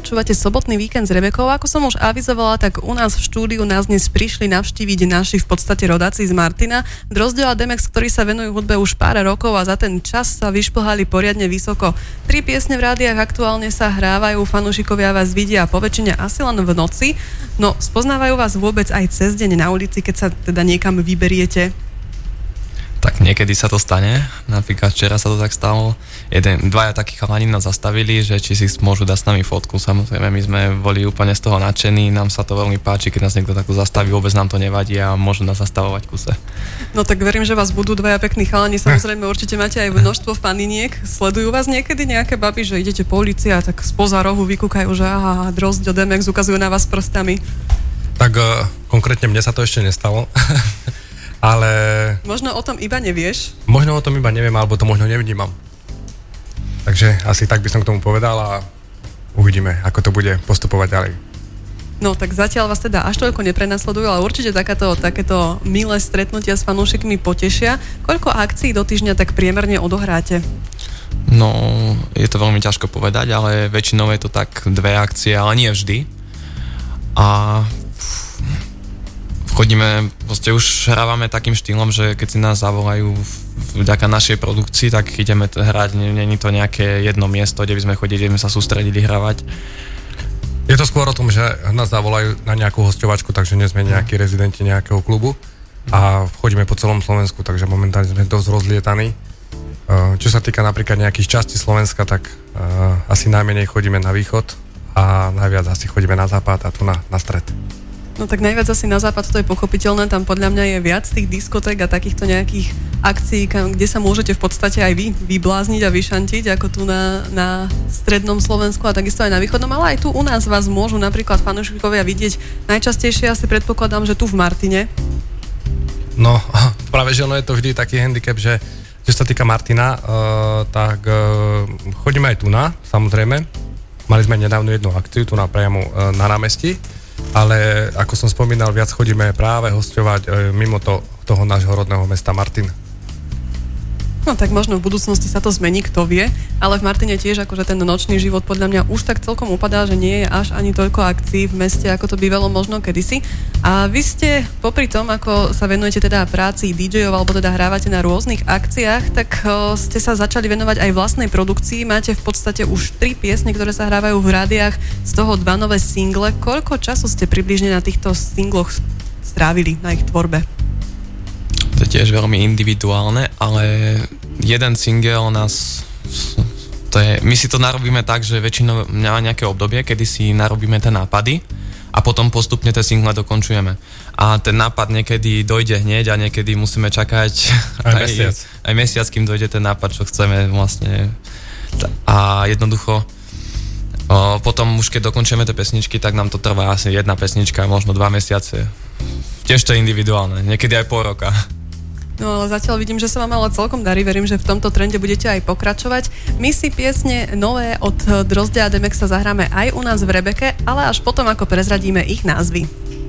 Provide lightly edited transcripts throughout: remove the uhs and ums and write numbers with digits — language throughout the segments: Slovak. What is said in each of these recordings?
počúvate Sobotný víkend s Rebekou. Ako som už avizovala, tak u nás v štúdiu nás dnes prišli navštíviť naši v podstate rodáci z Martina, Drozďo a Demex, ktorí sa venujú hudbe už pár rokov a za ten čas sa vyšplhali poriadne vysoko. 3 piesne v rádiách aktuálne sa hrávajú, fanúšikovia vás vidia poväčšine asi len v noci. No, spoznávajú vás vôbec aj cez deň na ulici, keď sa teda niekam vyberiete? Tak niekedy sa to stane, napríklad včera sa to tak stalo. Dvaja takí chalani nás zastavili, že či si môžu dať s nami fotku. Samozrejme, my sme boli úplne z toho nadšení, nám sa to veľmi páči, keď nás niekto takto zastaví, vôbec nám to nevadí a môžu nás zastavovať v kuse. No tak verím, že vás budú dvaja pekní chalani, samozrejme určite máte aj množstvo faniniek. Sledujú vás niekedy nejaké baby, že idete po ulici a tak spoza rohu vykúkajú, že aha, Drozďo, Demex, ukazujú na vás prstami? Tak konkrétne mne sa to ešte nestalo. Ale... Možno o tom iba nevieš? Možno o tom iba neviem, alebo to možno nevnímam. Takže asi tak by som k tomu povedal a uvidíme, ako to bude postupovať ďalej. No tak zatiaľ vás teda až toľko neprenasledujú, ale určite takéto milé stretnutia s fanúšikmi potešia. Koľko akcií do týždňa tak priemerne odohráte? No, je to veľmi ťažko povedať, ale väčšinou je to tak 2 akcie, ale nie vždy. A chodíme, proste už hrávame takým štýlom, že keď si nás zavolajú vďaka našej produkcii, tak ideme hrať, není to nejaké jedno miesto, kde by sme chodili, kde sme sa sústredili hravať. Je to skôr o tom, že nás zavolajú na nejakú hosťovačku, takže nie sme nejakí rezidenti nejakého klubu a chodíme po celom Slovensku, takže momentálne sme dosť rozlietaní. Čo sa týka napríklad nejakých častí Slovenska, tak asi najmenej chodíme na východ a najviac asi chodíme na západ a tu na stred. No tak najviac asi na západ, to je pochopiteľné, tam podľa mňa je viac tých diskoték a takýchto nejakých akcií, kde sa môžete v podstate aj vy vyblázniť a vyšantiť, ako tu na strednom Slovensku a takisto aj na východnom, ale aj tu u nás vás môžu napríklad fanúšikovia vidieť najčastejšie, asi predpokladám, že tu v Martine. No, práve že ono je to vždy taký handicap, že čo sa týka Martina, tak chodíme aj tu samozrejme. Mali sme nedávno jednu akciu tu priamo na námestí, ale ako som spomínal, viac chodíme práve hosťovať mimo toho nášho rodného mesta Martin. No tak možno v budúcnosti sa to zmení, kto vie, ale v Martine tiež akože ten nočný život podľa mňa už tak celkom upadá, že nie je až ani toľko akcií v meste, ako to bývalo možno kedysi. A vy ste popri tom, ako sa venujete teda práci DJ-ov alebo teda hrávate na rôznych akciách, tak ste sa začali venovať aj vlastnej produkcii. Máte v podstate už 3 piesne, ktoré sa hrávajú v rádiách, z toho 2 nové single. Koľko času ste približne na týchto singloch strávili, na ich tvorbe? To je tiež veľmi individuálne, ale jeden single nás... my si to narobíme tak, že väčšinou má nejaké obdobie, kedy si narobíme tie nápady a potom postupne tie single dokončujeme. A ten nápad niekedy dojde hneď a niekedy musíme čakať aj mesiac, kým dojde ten nápad, čo chceme vlastne. A jednoducho potom už keď dokončíme tie pesničky, tak nám to trvá asi 1 pesnička, možno 2 mesiace. Tiež to je individuálne, niekedy aj pol roka. No ale zatiaľ vidím, že sa vám ale celkom darí, verím, že v tomto trende budete aj pokračovať. My si piesne nové od Drozďa a Demexa zahráme aj u nás v Rebeke, ale až potom, ako prezradíme ich názvy.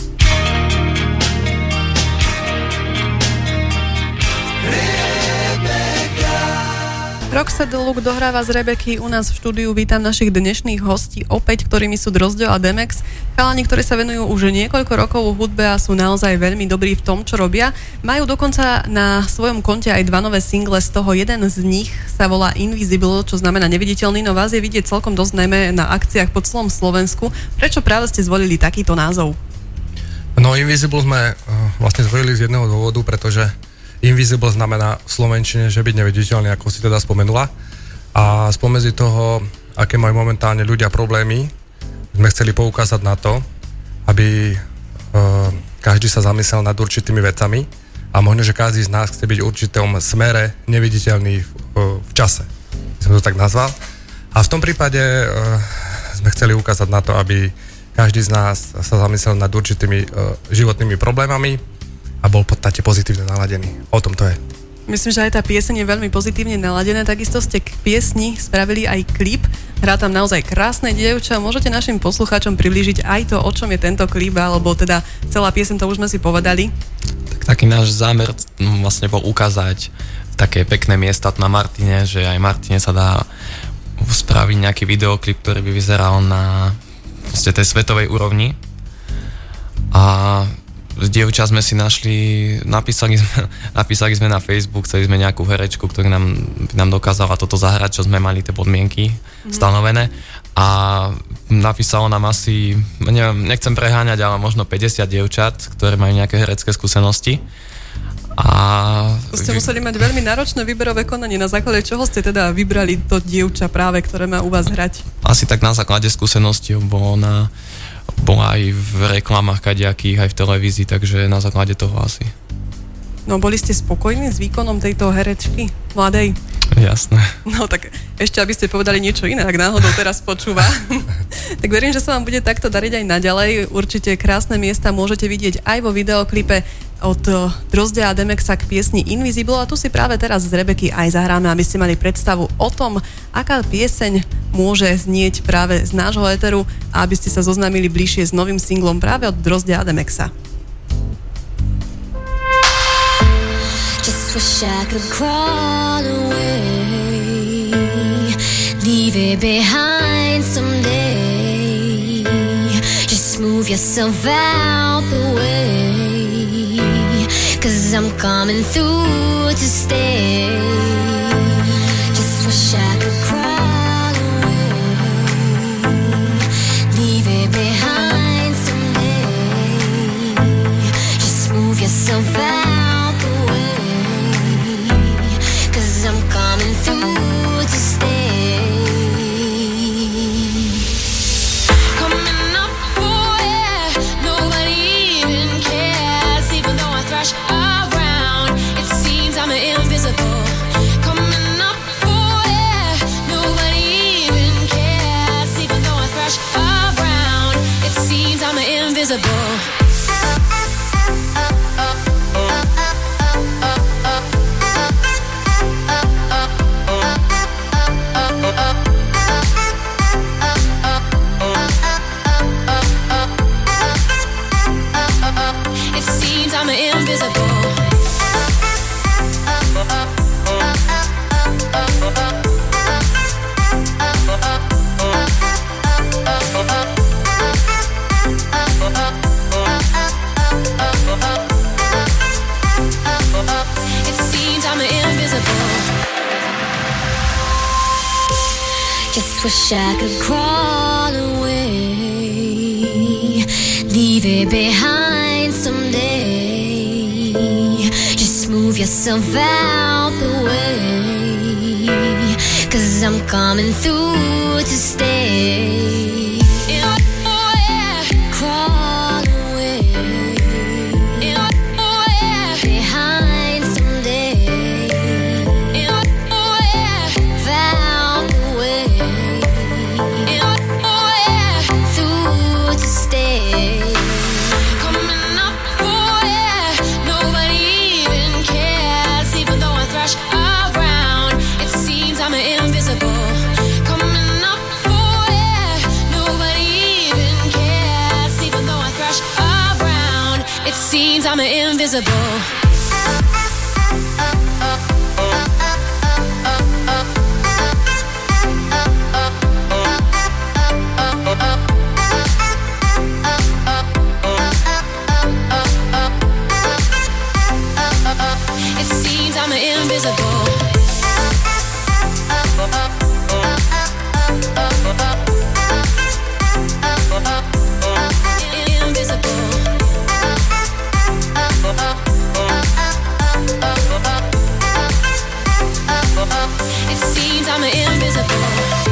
Roxette Look dohráva z Rebeky u nás v štúdiu. Vítam našich dnešných hostí opäť, ktorými sú Drozďo a Demex. Chalani, ktorí sa venujú už niekoľko rokov v hudbe a sú naozaj veľmi dobrí v tom, čo robia. Majú dokonca na svojom konte aj 2 nové single, z toho jeden z nich sa volá Invisible, čo znamená neviditeľný, no vás je vidieť celkom dosť najmä na akciách po celom Slovensku. Prečo práve ste zvolili takýto názov? No Invisible sme vlastne zvolili z jedného dôvodu, pretože Invisible znamená v slovenčine, že byť neviditeľný, ako si teda spomenula. A spomedzi toho, aké majú momentálne ľudia problémy, sme chceli poukázať na to, aby každý sa zamyslel nad určitými vecami a možno, že každý z nás chce byť v určitom smere neviditeľný v čase. Som to tak nazval. A v tom prípade sme chceli ukázať na to, aby každý z nás sa zamyslel nad určitými životnými problémami a bol v podstate pozitívne naladený. O tom to je. Myslím, že aj tá pieseň je veľmi pozitívne naladená. Takisto ste k piesni spravili aj klip. Hrá tam naozaj krásne dievča. Môžete našim poslucháčom priblížiť aj to, o čom je tento klip, alebo teda celá pieseň, to už sme si povedali. Tak taký náš zámer vlastne bol ukázať také pekné miesta na Martine, že aj Martine sa dá spraviť nejaký videoklip, ktorý by vyzeral na proste tej svetovej úrovni. A dievča sme si našli, napísali sme na Facebook, chceli sme nejakú herečku, ktorá nám dokázala toto zahrať, čo sme mali tie podmienky stanovené. A napísalo nám asi, neviem, nechcem preháňať, ale možno 50 dievčat, ktoré majú nejaké herecké skúsenosti. Ste museli mať veľmi náročné výberové konanie. Na základe čoho ste teda vybrali to dievča práve, ktoré má u vás hrať? Asi tak na základe skúseností, bola aj v reklamách kadejakých, aj v televízii, takže na základe toho asi. No, boli ste spokojní s výkonom tejto herečky mladej? Jasné. No tak ešte, aby ste povedali niečo iné, ak náhodou teraz počúva. Tak verím, že sa vám bude takto dariť aj naďalej. Určite krásne miesta môžete vidieť aj vo videoklipe od Drozdea a Demexa k piesni Invisible. A tu si práve teraz z Rebeky aj zahráme, aby ste mali predstavu o tom, aká pieseň môže znieť práve z nášho éteru a aby ste sa zoznámili bližšie s novým singlom práve od Drozdea a Demexa. Just wish I could crawl away, leave it behind someday. Just move yourself out the way, 'cause I'm coming through to stay. Just wish I could crawl away, leave it behind someday. Just move yourself out. I'm coming through to stay. Coming up for air, nobody even cares. Even though I thrash around, it seems I'm invisible. Coming up for air, nobody even cares. Even though I thrash around, it seems I'm invisible. Just wish I could crawl away, leave it behind someday. Just move yourself out the way, 'cause I'm coming through to stay. Crawl away, behind someday. Seems I'm invisible. It seems I'm invisible. It seems I'm invisible.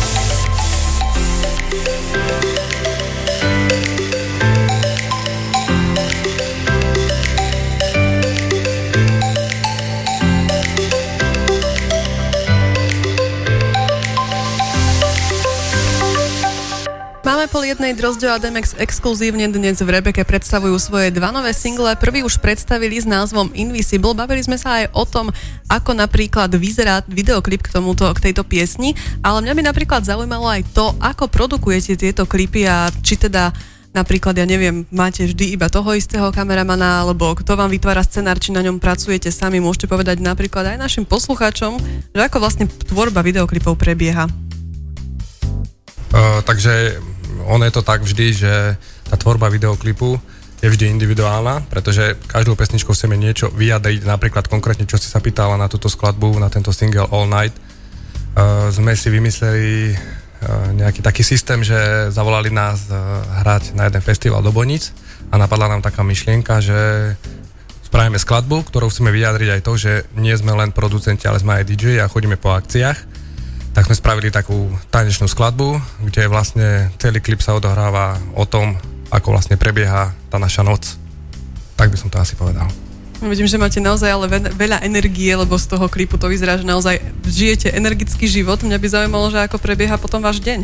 Máme 12:30, Drozdeo a Demex exkluzívne dnes v Rebeke predstavujú svoje dva nové single. Prvý už predstavili s názvom Invisible. Bavili sme sa aj o tom, ako napríklad vyzerá videoklip k tejto piesni, ale mňa by napríklad zaujímalo aj to, ako produkujete tieto klipy a či teda napríklad, ja neviem, máte vždy iba toho istého kameramana, alebo kto vám vytvára scenár, či na ňom pracujete sami. Môžete povedať napríklad aj našim poslucháčom, že ako vlastne tvorba videoklipov prebieha. Takže ono je to tak vždy, že tá tvorba videoklipu je vždy individuálna, pretože každou pesničkou chceme niečo vyjadriť, napríklad konkrétne, čo si sa pýtala na túto skladbu, na tento single All Night. Sme si vymysleli nejaký taký systém, že zavolali nás hrať na jeden festival do Boníc a napadla nám taká myšlienka, že spravíme skladbu, ktorou chceme vyjadriť aj to, že nie sme len producenti, ale sme aj DJ a chodíme po akciách. Tak sme spravili takú tanečnú skladbu, kde vlastne celý klip sa odohráva o tom, ako vlastne prebieha tá naša noc. Tak by som to asi povedal. Vidím, že máte naozaj ale veľa energie, lebo z toho klipu to vyzerá, že naozaj žijete energický život. Mňa by zaujímalo, že ako prebieha potom váš deň.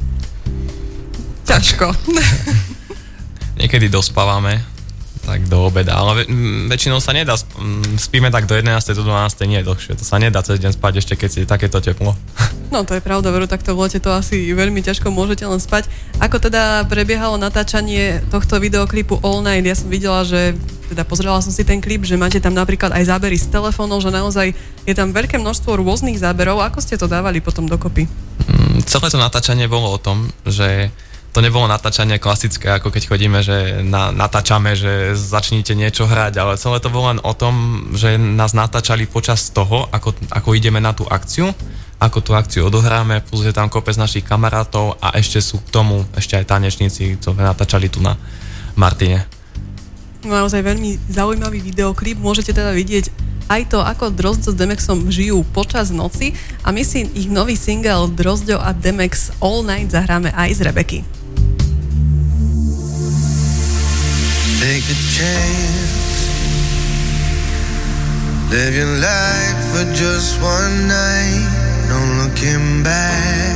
Ťažko. Niekedy dospávame, tak do obeda, ale väčšinou sa nedá, spíme tak do 11. do 12. nie je dlhšie, to sa nedá cez deň spať ešte, keď je takéto teplo. No to je pravda, veru, takto v lete to asi veľmi ťažko môžete len spať. Ako teda prebiehalo natáčanie tohto videoklipu All Night? Ja som videla, že teda pozrela som si ten klip, že máte tam napríklad aj zábery z telefónov, že naozaj je tam veľké množstvo rôznych záberov. Ako ste to dávali potom dokopy? Celé to natáčanie bolo o tom, že to nebolo natáčanie klasické, ako keď chodíme, že natáčame, že začnite niečo hrať, ale celé to bolo len o tom, že nás natáčali počas toho, ako ideme na tú akciu, ako tú akciu odohráme, plus je tam kopec našich kamarátov a ešte sú k tomu ešte aj tanečníci, čo natáčali tu na Martine. Naozaj veľmi zaujímavý videoklip, môžete teda vidieť aj to, ako Drozďo s Demexom žijú počas noci a my si ich nový single Drozďo a Demex All Night zahráme aj z Rebeky. Take a chance, live your life for just one night, no looking back,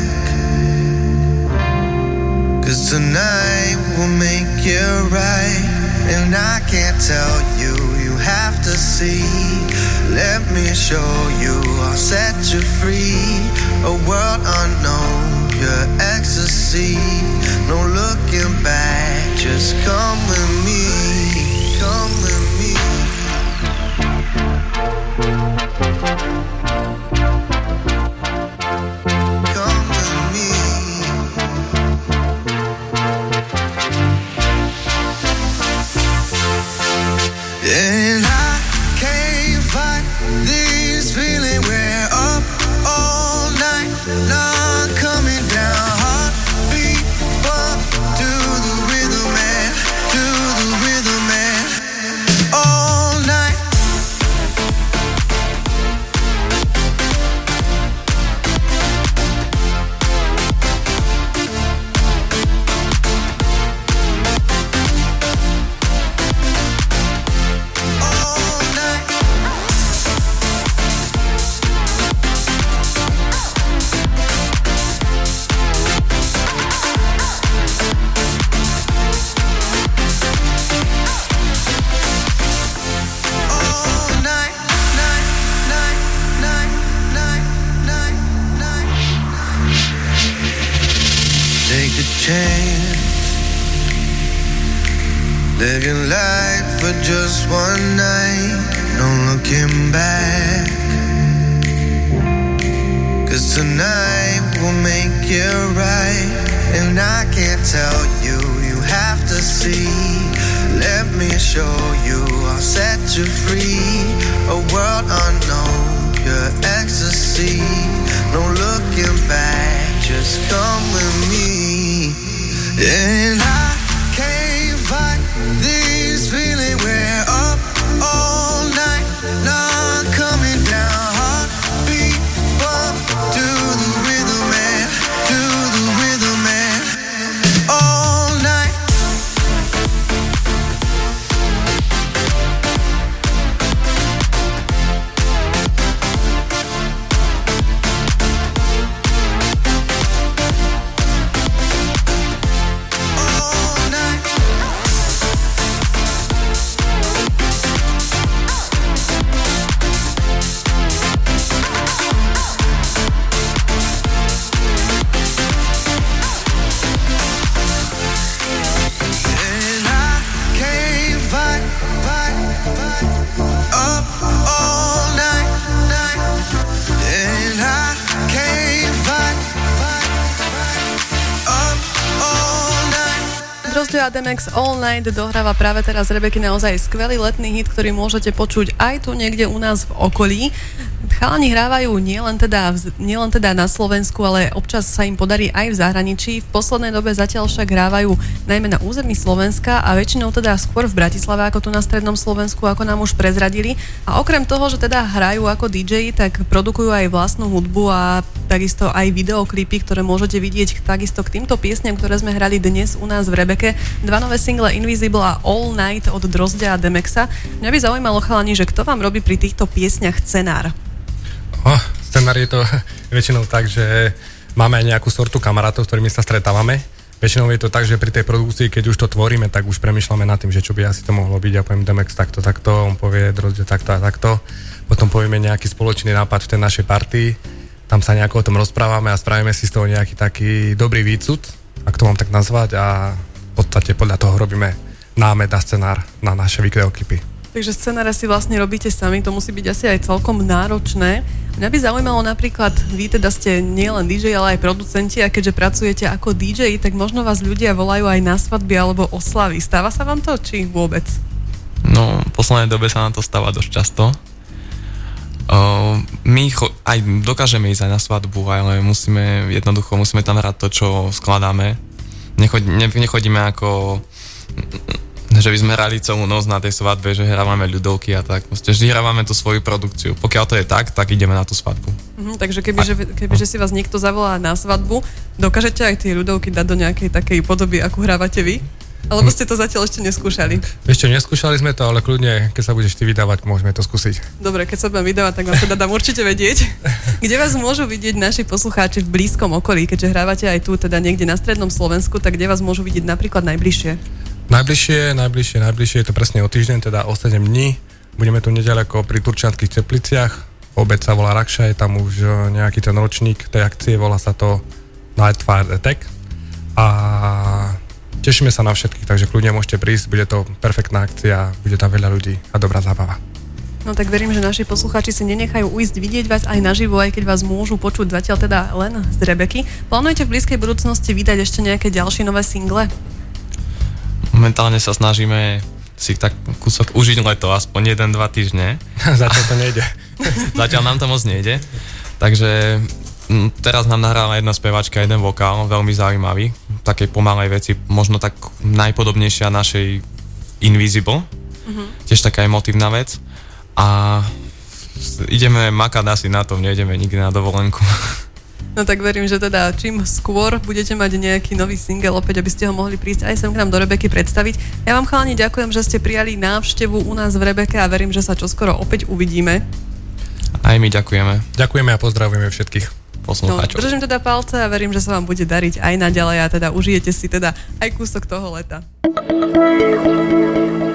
'cause tonight will make you right, and I can't tell you, you have to see, let me show you, I'll set you free, a world unknown, pure ecstasy, no looking back, just come with me, come with me. Come with me. And I can't fight this feeling, we're up all night, not coming down, heartbeat bump to the rhythm man, to the rhythm man, all night. Take a chance, live your life for just one night, no looking back, 'cause tonight will make you right, and I can't tell you, you have to see, let me show you, I'll set you free, a world unknown, pure ecstasy, no looking back, just come with me. And I can't fight this feeling, we're up all night, not coming down, heartbeat bump to the rhythm man, to the rhythm man, all night. Drozdeo a Demex All Night dohráva práve teraz Rebeky naozaj skvelý letný hit, ktorý môžete počuť aj tu niekde u nás v okolí. Chalani hrávajú nielen teda na Slovensku, ale občas sa im podarí aj v zahraničí. V poslednej dobe zatiaľ však hrávajú najmä na území Slovenska a väčšinou teda skôr v Bratislave ako tu na strednom Slovensku, ako nám už prezradili. A okrem toho, že teda hrajú ako DJ, tak produkujú aj vlastnú hudbu a takisto aj videoklipy, ktoré môžete vidieť takisto k týmto piesňam, ktoré sme hrali dnes u nás v Rebeke. 2 nové single Invisible a All Night od Drozdea a Demexa. Mňa by zaujímalo, chalani, že kto vám robí pri týchto piesňach scenár? Scenár je to väčšinou tak, že máme aj nejakú sortu kamarátov, s ktorými sa stretávame. Väčšinou je to tak, že pri tej produkcii, keď už to tvoríme, tak už premýšľame nad tým, že čo by asi to mohlo byť. Ja poviem Demex takto, on povie Drozdeo takto a takto. Potom povieme nejaký spoločný nápad v tej našej partii. Tam sa nejako o tom rozprávame a spravíme si z toho nejaký taký dobrý výcud, ak to mám tak nazvať, a v podstate podľa toho robíme námed a scenár na naše videoklipy. Takže scenáre si vlastne robíte sami, to musí byť asi aj celkom náročné. Mňa by zaujímalo napríklad, vy teda ste nielen DJ, ale aj producenti a keďže pracujete ako DJ, tak možno vás ľudia volajú aj na svadby alebo oslavy. Stáva sa vám to, či vôbec? No, v poslednej dobe sa nám to stáva dosť často. My aj dokážeme ísť aj na svadbu, ale musíme tam hrať to, čo skladáme. Nechodíme ako že by sme hrali celú noc na tej svadbe, že hrávame ľudovky a tak. Proste vždy hrávame tú svoju produkciu. Pokiaľ to je tak ideme na tú svadbu. Takže kebyže si vás niekto zavolá na svadbu, dokážete aj tie ľudovky dať do nejakej takej podoby, akú hrávate vy? Alebo ste to zatiaľ ešte neskúšali? Ešte neskúšali sme to, ale kľudne, keď sa budeš ty vydávať, môžeme to skúsiť. Dobre, keď sa budem vydávať, tak vám teda dám určite vedieť. Kde vás môžu vidieť naši poslucháči v blízkom okolí, keďže hrávate aj tu, teda niekde na strednom Slovensku, tak kde vás môžu vidieť napríklad najbližšie? Najbližšie je to presne o týždeň, teda o 7 dní. Budeme tu neďaleko pri Turčianskych Tepliciach. Obec sa volá Rakša, je tam už nejaký ten ročník tej akcie, volá sa to Night Fire Attack. A tešíme sa na všetkých, takže kľudne môžete prísť, bude to perfektná akcia, bude tam veľa ľudí a dobrá zábava. No tak verím, že naši poslucháči si nenechajú ujsť vidieť vás aj naživo, aj keď vás môžu počuť zatiaľ teda len z Rebeky. Plánujete v blízkej budúcnosti vydať ešte nejaké ďalšie nové single? Momentálne sa snažíme si tak kúsok užiť leto, aspoň 1-2 týždne. Zatiaľ to nejde. Zatiaľ nám to moc nejde. Takže teraz nám nahrala jedna speváčka, jeden vokál, veľmi zaujímavý. Takej pomalej veci, možno tak najpodobnejšia našej Invisible. Tiež taká emotívna vec. A ideme makať asi na tom, nejdeme nikdy na dovolenku. No tak verím, že teda čím skôr budete mať nejaký nový single opäť, aby ste ho mohli prísť aj sem k nám do Rebeky predstaviť. Ja vám, chalani, ďakujem, že ste prijali návštevu u nás v Rebeke a verím, že sa čoskoro opäť uvidíme. Aj my ďakujeme. Ďakujeme a pozdravujeme všetkých poslucháčov. Držím teda palce a verím, že sa vám bude dariť aj naďalej a teda užijete si teda aj kúsok toho leta.